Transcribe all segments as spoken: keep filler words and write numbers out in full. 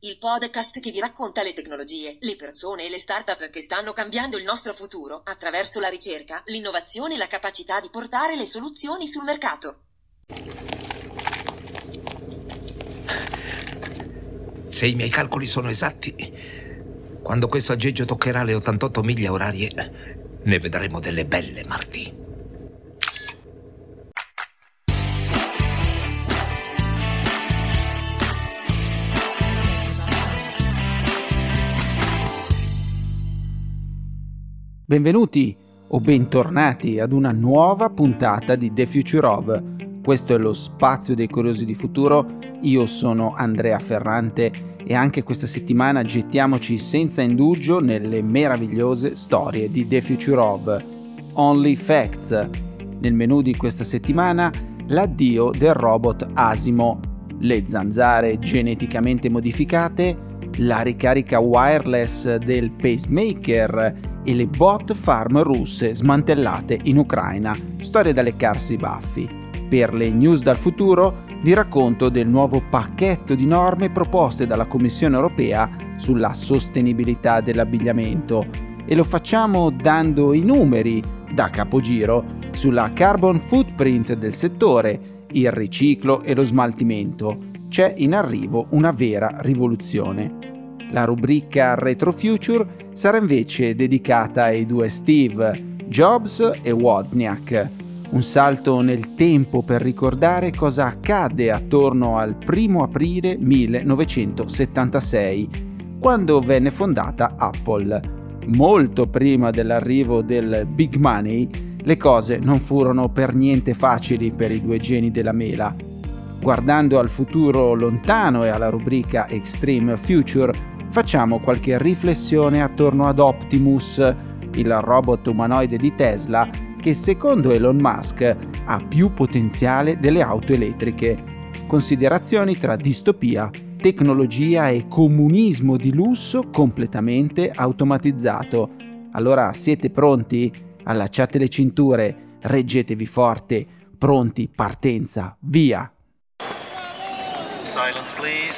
il podcast che vi racconta le tecnologie, le persone e le start-up che stanno cambiando il nostro futuro attraverso la ricerca, l'innovazione e la capacità di portare le soluzioni sul mercato. Se i miei calcoli sono esatti, quando questo aggeggio toccherà le ottantotto miglia orarie, ne vedremo delle belle, Marty. Benvenuti o bentornati ad una nuova puntata di The Future of. Questo è lo spazio dei curiosi di futuro. Io sono Andrea Ferrante e anche questa settimana gettiamoci senza indugio nelle meravigliose storie di The Future of. Only Facts. Nel menu di questa settimana l'addio del robot Asimo, le zanzare geneticamente modificate, la ricarica wireless del pacemaker e le bot farm russe smantellate in Ucraina, storie da leccarsi i baffi. Per le news dal futuro vi racconto del nuovo pacchetto di norme proposte dalla Commissione europea sulla sostenibilità dell'abbigliamento e lo facciamo dando i numeri da capogiro sulla carbon footprint del settore, il riciclo e lo smaltimento. C'è in arrivo una vera rivoluzione. La rubrica Retro Future sarà invece dedicata ai due Steve, Jobs e Wozniak. Un salto nel tempo per ricordare cosa accadde attorno al primo aprile millenovecentosettantasei, quando venne fondata Apple. Molto prima dell'arrivo del Big Money, le cose non furono per niente facili per i due geni della mela. Guardando al futuro lontano e alla rubrica Extreme Future, facciamo qualche riflessione attorno ad Optimus, il robot umanoide di Tesla che secondo Elon Musk ha più potenziale delle auto elettriche. Considerazioni tra distopia, tecnologia e comunismo di lusso completamente automatizzato. Allora siete pronti? Allacciate le cinture, reggetevi forte, pronti, partenza, via! Silence, please.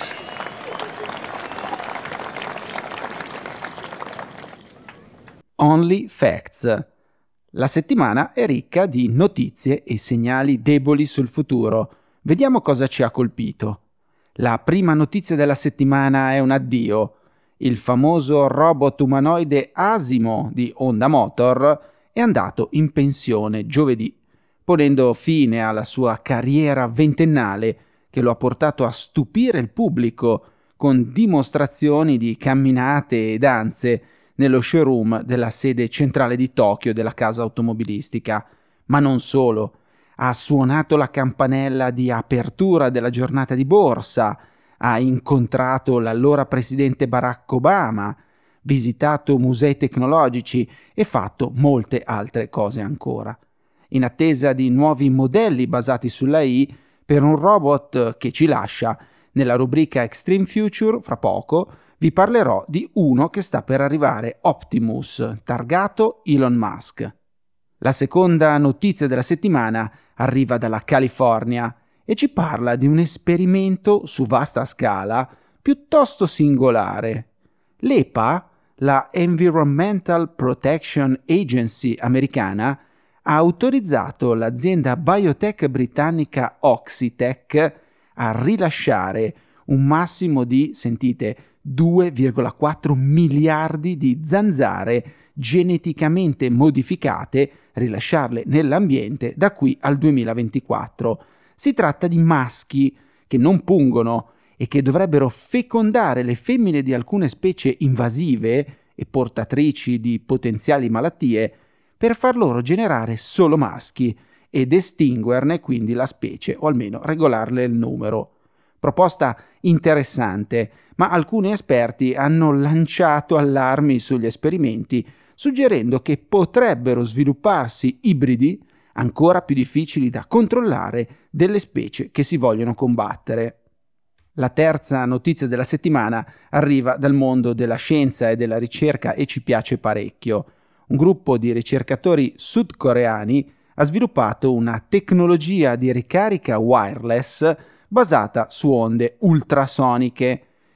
Only Facts. La settimana è ricca di notizie e segnali deboli sul futuro. Vediamo cosa ci ha colpito. La prima notizia della settimana è un addio. Il famoso robot umanoide Asimo di Honda Motor è andato in pensione giovedì, ponendo fine alla sua carriera ventennale che lo ha portato a stupire il pubblico con dimostrazioni di camminate e danze nello showroom della sede centrale di Tokyo della casa automobilistica. Ma non solo, ha suonato la campanella di apertura della giornata di borsa, ha incontrato l'allora presidente Barack Obama, visitato musei tecnologici e fatto molte altre cose ancora. In attesa di nuovi modelli basati sull'A I per un robot che ci lascia, nella rubrica Extreme Future, fra poco, vi parlerò di uno che sta per arrivare, Optimus, targato Elon Musk. La seconda notizia della settimana arriva dalla California e ci parla di un esperimento su vasta scala piuttosto singolare. L'E P A, la Environmental Protection Agency americana, ha autorizzato l'azienda biotech britannica Oxitec a rilasciare un massimo di, sentite, due virgola quattro miliardi di zanzare geneticamente modificate, rilasciarle nell'ambiente da qui al duemilaventiquattro. Si tratta di maschi che non pungono e che dovrebbero fecondare le femmine di alcune specie invasive e portatrici di potenziali malattie per far loro generare solo maschi ed estinguerne quindi la specie o almeno regolarle il numero. Proposta interessante, ma alcuni esperti hanno lanciato allarmi sugli esperimenti, suggerendo che potrebbero svilupparsi ibridi ancora più difficili da controllare delle specie che si vogliono combattere. La terza notizia della settimana arriva dal mondo della scienza e della ricerca e ci piace parecchio. Un gruppo di ricercatori sudcoreani ha sviluppato una tecnologia di ricarica wireless basata su onde ultrasoniche.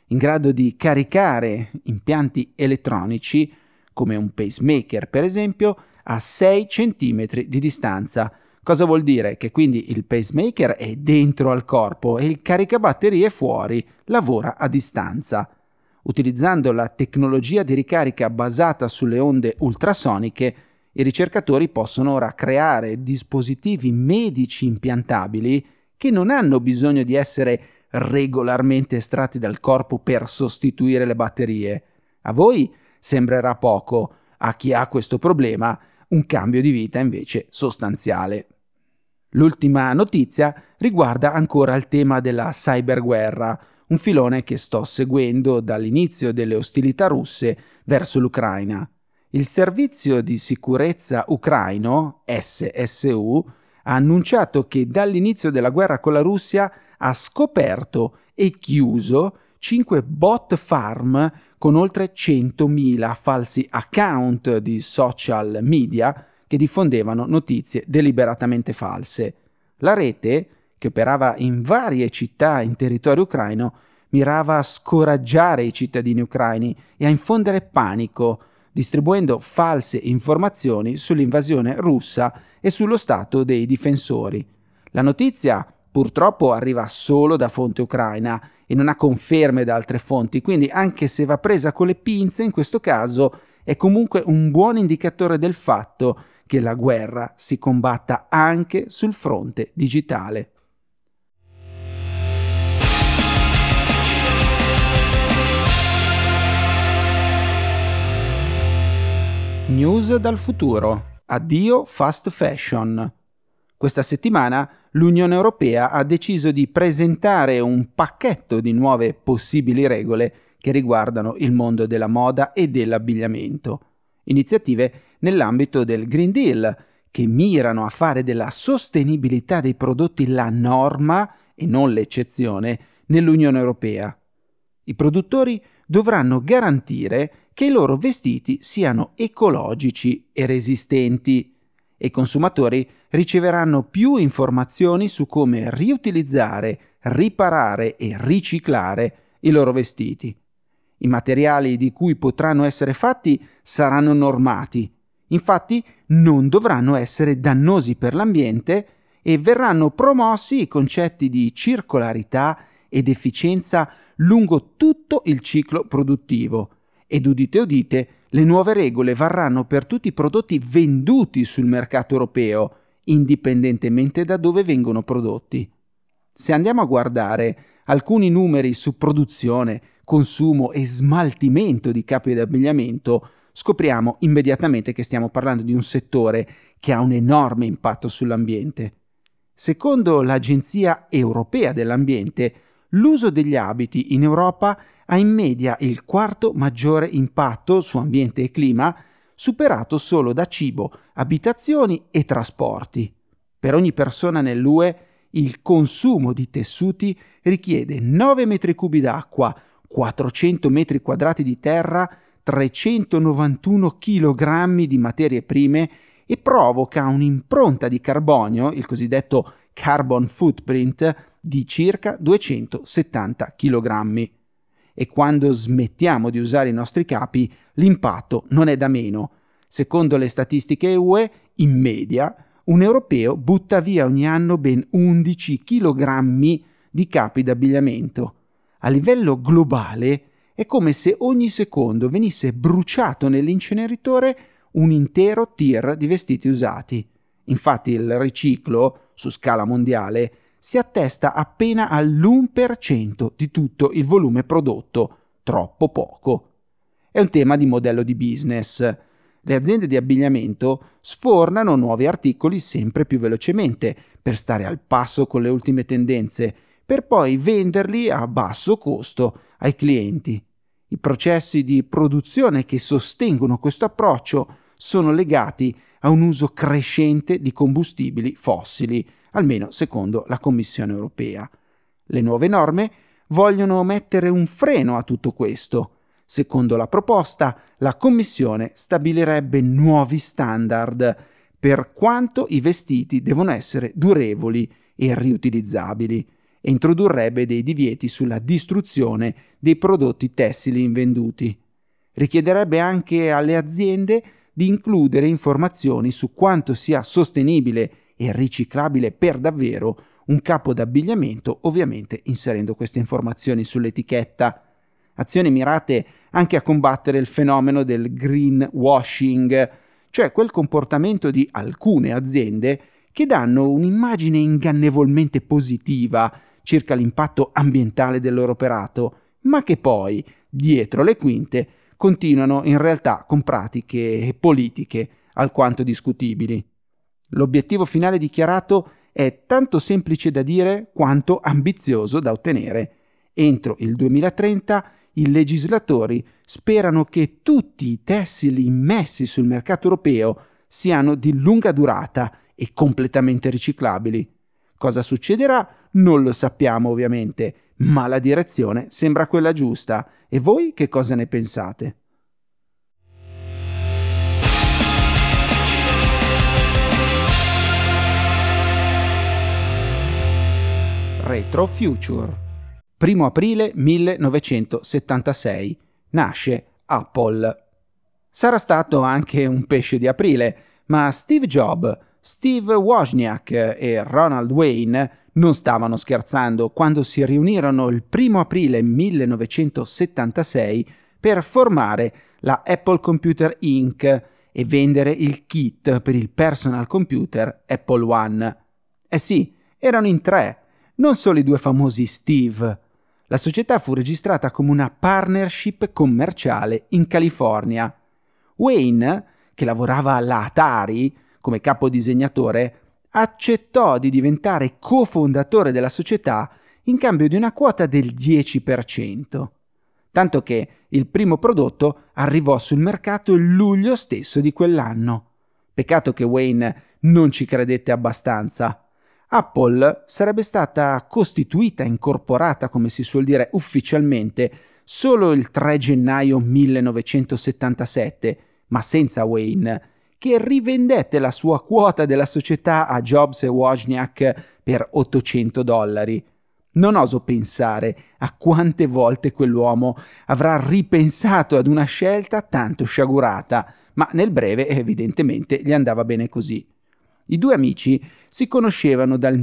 in grado di caricare impianti elettronici, come un pacemaker per esempio, a sei centimetri di distanza. Cosa vuol dire? Che quindi il pacemaker è dentro al corpo e il caricabatterie fuori, lavora a distanza. Utilizzando la tecnologia di ricarica basata sulle onde ultrasoniche, i ricercatori possono ora creare dispositivi medici impiantabili che non hanno bisogno di essere regolarmente estratti dal corpo per sostituire le batterie. A voi sembrerà poco, a chi ha questo problema un cambio di vita invece sostanziale. L'ultima notizia riguarda ancora il tema della cyberguerra, un filone che sto seguendo dall'inizio delle ostilità russe verso l'Ucraina. Il servizio di sicurezza ucraino, S S U, ha annunciato che dall'inizio della guerra con la Russia ha scoperto e chiuso cinque bot farm con oltre centomila falsi account di social media che diffondevano notizie deliberatamente false. La rete, che operava in varie città in territorio ucraino, mirava a scoraggiare i cittadini ucraini e a infondere panico, distribuendo false informazioni sull'invasione russa e sullo stato dei difensori. La notizia purtroppo arriva solo da fonte ucraina e non ha conferme da altre fonti, quindi anche se va presa con le pinze in questo caso è comunque un buon indicatore del fatto che la guerra si combatta anche sul fronte digitale. News dal futuro. Addio fast fashion. Questa settimana l'Unione Europea ha deciso di presentare un pacchetto di nuove possibili regole che riguardano il mondo della moda e dell'abbigliamento. Iniziative nell'ambito del Green Deal che mirano a fare della sostenibilità dei prodotti la norma e non l'eccezione nell'Unione Europea. I produttori dovranno garantire che i loro vestiti siano ecologici e resistenti e i consumatori riceveranno più informazioni su come riutilizzare, riparare e riciclare i loro vestiti. I materiali di cui potranno essere fatti saranno normati, infatti non dovranno essere dannosi per l'ambiente e verranno promossi i concetti di circolarità ed efficienza lungo tutto il ciclo produttivo. Ed udite udite, le nuove regole varranno per tutti i prodotti venduti sul mercato europeo, indipendentemente da dove vengono prodotti. Se andiamo a guardare alcuni numeri su produzione, consumo e smaltimento di capi d'abbigliamento, scopriamo immediatamente che stiamo parlando di un settore che ha un enorme impatto sull'ambiente. Secondo l'Agenzia Europea dell'Ambiente, l'uso degli abiti in Europa ha in media il quarto maggiore impatto su ambiente e clima, superato solo da cibo, abitazioni e trasporti. Per ogni persona nell'U E il consumo di tessuti richiede nove metri cubi d'acqua, quattrocento metri quadrati di terra, trecentonovantuno chilogrammi di materie prime e provoca un'impronta di carbonio, il cosiddetto carbon footprint, di circa duecentosettanta chilogrammi. E quando smettiamo di usare i nostri capi, l'impatto non è da meno. Secondo le statistiche U E, in media, un europeo butta via ogni anno ben undici chilogrammi di capi d'abbigliamento. A livello globale è come se ogni secondo venisse bruciato nell'inceneritore un intero tir di vestiti usati. Infatti il riciclo, su scala mondiale, si attesta appena all'uno per cento di tutto il volume prodotto, troppo poco. È un tema di modello di business. Le aziende di abbigliamento sfornano nuovi articoli sempre più velocemente per stare al passo con le ultime tendenze, per poi venderli a basso costo ai clienti. I processi di produzione che sostengono questo approccio sono legati a un uso crescente di combustibili fossili, almeno secondo la Commissione europea. Le nuove norme vogliono mettere un freno a tutto questo. Secondo la proposta, la Commissione stabilirebbe nuovi standard per quanto i vestiti devono essere durevoli e riutilizzabili e introdurrebbe dei divieti sulla distruzione dei prodotti tessili invenduti. Richiederebbe anche alle aziende di includere informazioni su quanto sia sostenibile e riciclabile per davvero un capo d'abbigliamento, ovviamente inserendo queste informazioni sull'etichetta. Azioni mirate anche a combattere il fenomeno del greenwashing, cioè quel comportamento di alcune aziende che danno un'immagine ingannevolmente positiva circa l'impatto ambientale del loro operato, ma che poi, dietro le quinte, continuano in realtà con pratiche politiche alquanto discutibili. L'obiettivo finale dichiarato è tanto semplice da dire quanto ambizioso da ottenere. Entro il duemilatrenta i legislatori sperano che tutti i tessili immessi sul mercato europeo siano di lunga durata e completamente riciclabili. Cosa succederà? Non lo sappiamo ovviamente, ma la direzione sembra quella giusta. E voi che cosa ne pensate? Retro Future. primo aprile millenovecentosettantasei. Nasce Apple. Sarà stato anche un pesce di aprile, ma Steve Jobs, Steve Wozniak e Ronald Wayne non stavano scherzando quando si riunirono il primo aprile millenovecentosettantasei per formare la Apple Computer Incorporated e vendere il kit per il personal computer Apple One. Eh sì, erano in tre, non solo i due famosi Steve. La società fu registrata come una partnership commerciale in California. Wayne, che lavorava alla Atari come capodisegnatore, accettò di diventare cofondatore della società in cambio di una quota del dieci per cento. Tanto che il primo prodotto arrivò sul mercato il luglio stesso di quell'anno. Peccato che Wayne non ci credette abbastanza. Apple sarebbe stata costituita, incorporata, come si suol dire ufficialmente, solo il tre gennaio millenovecentosettantasette, ma senza Wayne, che rivendette la sua quota della società a Jobs e Wozniak per ottocento dollari. Non oso pensare a quante volte quell'uomo avrà ripensato ad una scelta tanto sciagurata, ma nel breve evidentemente gli andava bene così. I due amici si conoscevano dal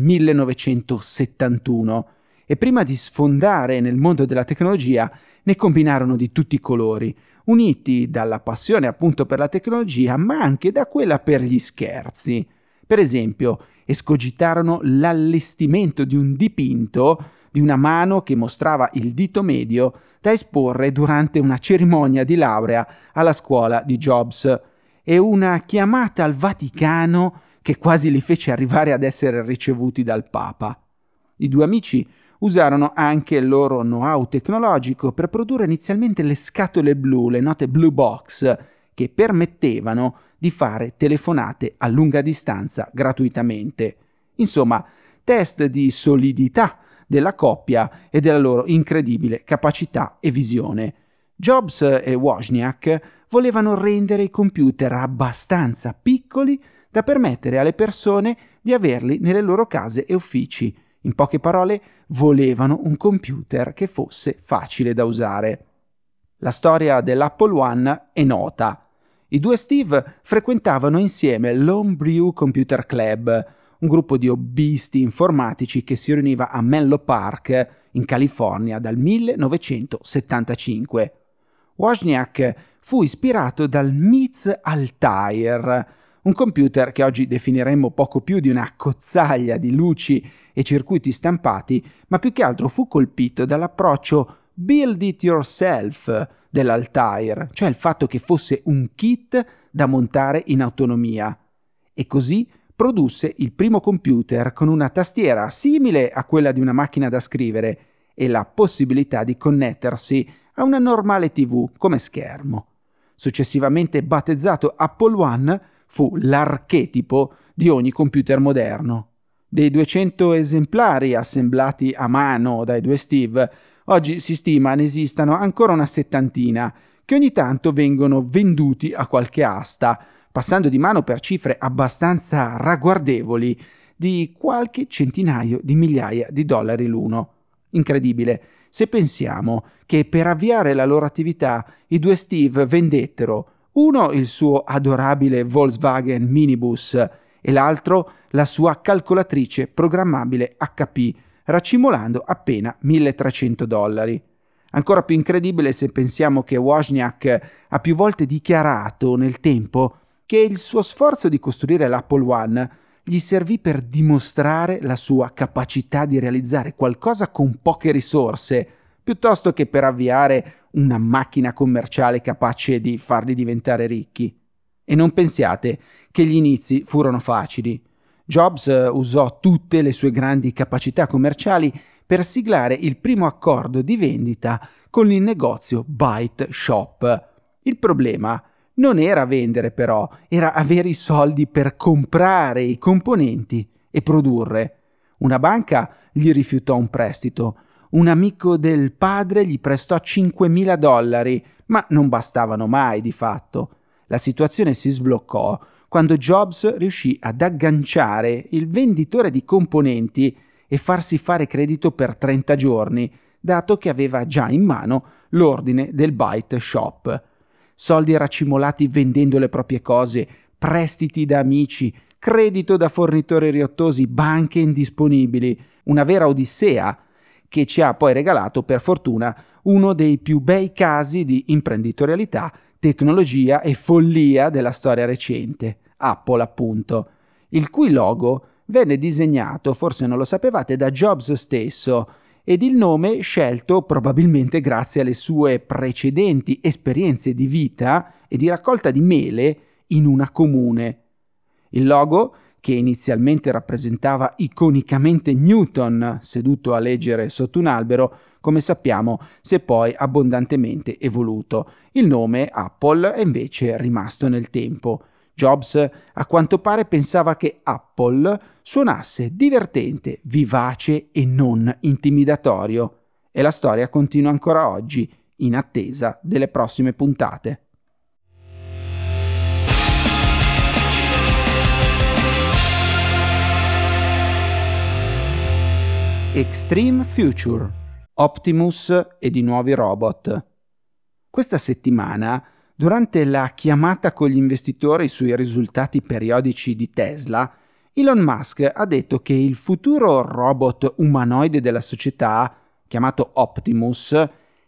millenovecentosettantuno e prima di sfondare nel mondo della tecnologia ne combinarono di tutti i colori, uniti dalla passione appunto per la tecnologia, ma anche da quella per gli scherzi. Per esempio, escogitarono l'allestimento di un dipinto di una mano che mostrava il dito medio da esporre durante una cerimonia di laurea alla scuola di Jobs e una chiamata al Vaticano che quasi li fece arrivare ad essere ricevuti dal Papa. I due amici usarono anche il loro know-how tecnologico per produrre inizialmente le scatole blu, le note Blue Box, che permettevano di fare telefonate a lunga distanza gratuitamente. Insomma, test di solidità della coppia e della loro incredibile capacità e visione. Jobs e Wozniak volevano rendere i computer abbastanza piccoli da permettere alle persone di averli nelle loro case e uffici. In poche parole, volevano un computer che fosse facile da usare. La storia dell'Apple One è nota. I due Steve frequentavano insieme l'Homebrew Computer Club, un gruppo di hobbisti informatici che si riuniva a Menlo Park, in California, dal millenovecentosettantacinque. Wozniak fu ispirato dal M I T Z Altair, un computer che oggi definiremmo poco più di una cozzaglia di luci e circuiti stampati, ma più che altro fu colpito dall'approccio build it yourself dell'Altair, cioè il fatto che fosse un kit da montare in autonomia. E così produsse il primo computer con una tastiera simile a quella di una macchina da scrivere e la possibilità di connettersi a una normale tivù come schermo. Successivamente battezzato Apple One, fu l'archetipo di ogni computer moderno. Dei duecento esemplari assemblati a mano dai due Steve, oggi si stima ne esistano ancora una settantina, che ogni tanto vengono venduti a qualche asta, passando di mano per cifre abbastanza ragguardevoli, di qualche centinaio di migliaia di dollari l'uno. Incredibile, se pensiamo che per avviare la loro attività i due Steve vendettero uno il suo adorabile Volkswagen Minibus e l'altro la sua calcolatrice programmabile H P, racimolando appena milletrecento dollari. Ancora più incredibile se pensiamo che Wozniak ha più volte dichiarato nel tempo che il suo sforzo di costruire l'Apple One gli servì per dimostrare la sua capacità di realizzare qualcosa con poche risorse, piuttosto che per avviare una macchina commerciale capace di farli diventare ricchi. E non pensiate che gli inizi furono facili. Jobs usò tutte le sue grandi capacità commerciali per siglare il primo accordo di vendita con il negozio Byte Shop. Il problema non era vendere però, era avere i soldi per comprare i componenti e produrre. Una banca gli rifiutò un prestito, un amico del padre gli prestò cinquemila dollari, ma non bastavano mai di fatto. La situazione si sbloccò quando Jobs riuscì ad agganciare il venditore di componenti e farsi fare credito per trenta giorni, dato che aveva già in mano l'ordine del Byte Shop. Soldi racimolati vendendo le proprie cose, prestiti da amici, credito da fornitori riottosi, banche indisponibili, una vera odissea che ci ha poi regalato, per fortuna, uno dei più bei casi di imprenditorialità, tecnologia e follia della storia recente, Apple appunto, il cui logo venne disegnato, forse non lo sapevate, da Jobs stesso, ed il nome scelto probabilmente grazie alle sue precedenti esperienze di vita e di raccolta di mele in una comune. Il logo, che inizialmente rappresentava iconicamente Newton seduto a leggere sotto un albero, come sappiamo si è poi abbondantemente evoluto. Il nome Apple è invece rimasto nel tempo. Jobs a quanto pare pensava che Apple suonasse divertente, vivace e non intimidatorio. E la storia continua ancora oggi, in attesa delle prossime puntate. Extreme Future, Optimus e di nuovi robot. Questa settimana, durante la chiamata con gli investitori sui risultati periodici di Tesla, Elon Musk ha detto che il futuro robot umanoide della società, chiamato Optimus,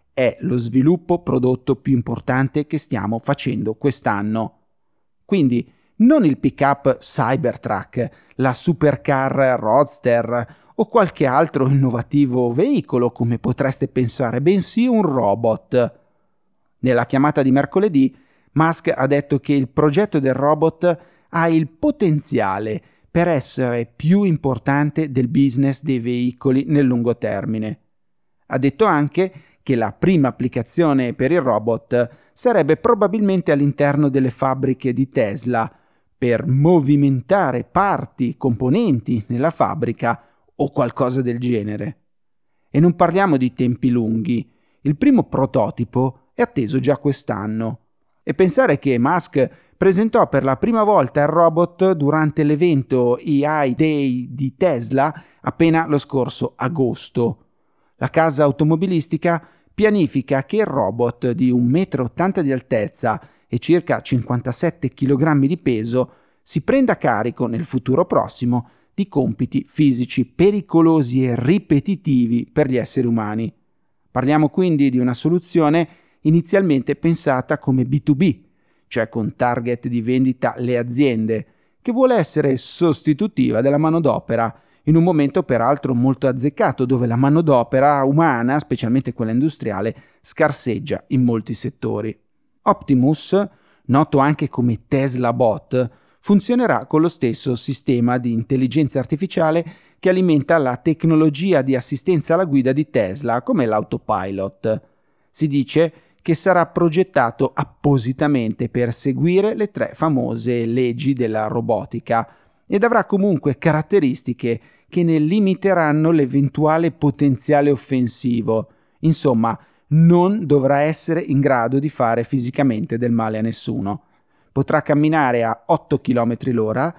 è lo sviluppo prodotto più importante che stiamo facendo quest'anno. Quindi non il pick-up Cybertruck, la supercar Roadster o qualche altro innovativo veicolo come potreste pensare, bensì un robot. Nella chiamata di mercoledì, Musk ha detto che il progetto del robot ha il potenziale per essere più importante del business dei veicoli nel lungo termine. Ha detto anche che la prima applicazione per il robot sarebbe probabilmente all'interno delle fabbriche di Tesla, per movimentare parti, componenti nella fabbrica o qualcosa del genere. E non parliamo di tempi lunghi. Il primo prototipo è atteso già quest'anno. E pensare che Musk presentò per la prima volta il robot durante l'evento A I Day di Tesla appena lo scorso agosto. La casa automobilistica pianifica che il robot di un metro e ottanta di altezza e circa cinquantasette chilogrammi di peso si prenda carico nel futuro prossimo di compiti fisici pericolosi e ripetitivi per gli esseri umani. Parliamo quindi di una soluzione inizialmente pensata come B due B, cioè con target di vendita le aziende, che vuole essere sostitutiva della manodopera, in un momento peraltro molto azzeccato dove la manodopera umana, specialmente quella industriale, scarseggia in molti settori. Optimus, noto anche come Tesla Bot, funzionerà con lo stesso sistema di intelligenza artificiale che alimenta la tecnologia di assistenza alla guida di Tesla, come l'autopilot. Si dice che sarà progettato appositamente per seguire le tre famose leggi della robotica ed avrà comunque caratteristiche che ne limiteranno l'eventuale potenziale offensivo. Insomma, non dovrà essere in grado di fare fisicamente del male a nessuno. Potrà camminare a otto chilometri l'ora,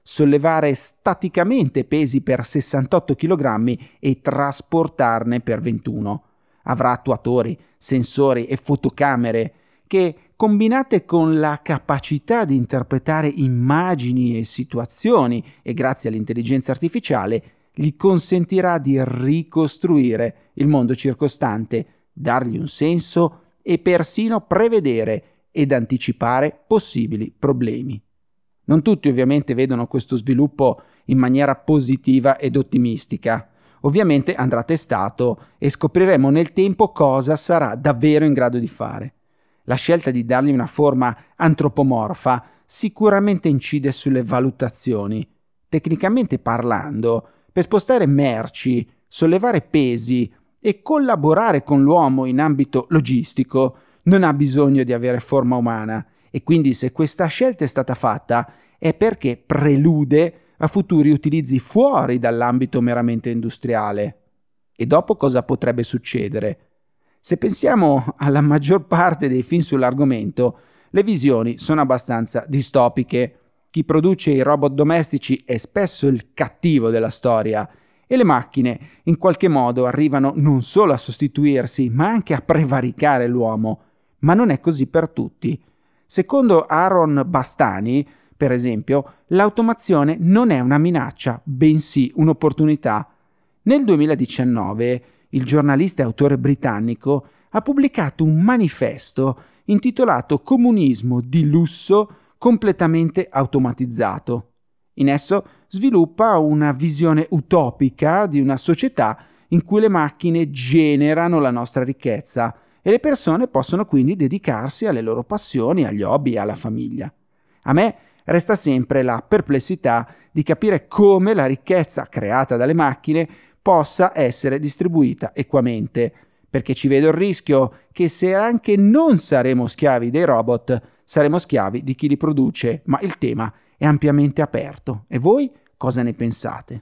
sollevare staticamente pesi per sessantotto chilogrammi e trasportarne per ventuno. Avrà attuatori, sensori e fotocamere che, combinate con la capacità di interpretare immagini e situazioni e grazie all'intelligenza artificiale, gli consentirà di ricostruire il mondo circostante, dargli un senso e persino prevedere ed anticipare possibili problemi. Non tutti ovviamente vedono questo sviluppo in maniera positiva ed ottimistica. Ovviamente andrà testato e scopriremo nel tempo cosa sarà davvero in grado di fare. La scelta di dargli una forma antropomorfa sicuramente incide sulle valutazioni. Tecnicamente parlando, per spostare merci, sollevare pesi e collaborare con l'uomo in ambito logistico, non ha bisogno di avere forma umana e quindi se questa scelta è stata fatta è perché prelude a futuri utilizzi fuori dall'ambito meramente industriale. E dopo cosa potrebbe succedere? Se pensiamo alla maggior parte dei film sull'argomento, le visioni sono abbastanza distopiche. Chi produce i robot domestici è spesso il cattivo della storia e le macchine in qualche modo arrivano non solo a sostituirsi ma anche a prevaricare l'uomo. Ma non è così per tutti. Secondo Aaron Bastani, per esempio, l'automazione non è una minaccia, bensì un'opportunità. Nel duemiladiciannove il giornalista e autore britannico ha pubblicato un manifesto intitolato Comunismo di lusso completamente automatizzato. In esso sviluppa una visione utopica di una società in cui le macchine generano la nostra ricchezza e le persone possono quindi dedicarsi alle loro passioni, agli hobby e alla famiglia. A me resta sempre la perplessità di capire come la ricchezza creata dalle macchine possa essere distribuita equamente, perché ci vedo il rischio che se anche non saremo schiavi dei robot, saremo schiavi di chi li produce, ma il tema è ampiamente aperto. E voi cosa ne pensate?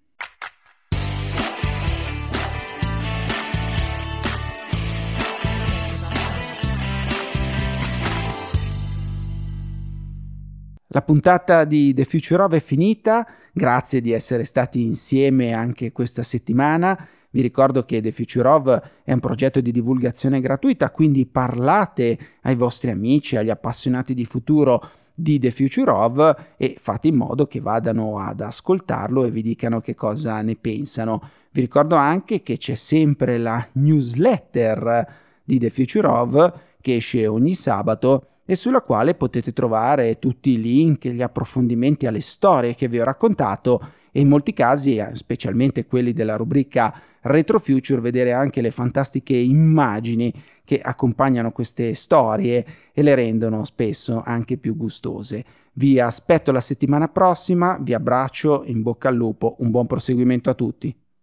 La puntata di The Future Of è finita, grazie di essere stati insieme anche questa settimana. Vi ricordo che The Future Of è un progetto di divulgazione gratuita, quindi parlate ai vostri amici, agli appassionati di futuro di The Future Of e fate in modo che vadano ad ascoltarlo e vi dicano che cosa ne pensano. Vi ricordo anche che c'è sempre la newsletter di The Future Of che esce ogni sabato e sulla quale potete trovare tutti i link e gli approfondimenti alle storie che vi ho raccontato e in molti casi, specialmente quelli della rubrica Retro Future, vedere anche le fantastiche immagini che accompagnano queste storie e le rendono spesso anche più gustose. Vi aspetto la settimana prossima, vi abbraccio, in bocca al lupo, un buon proseguimento a tutti.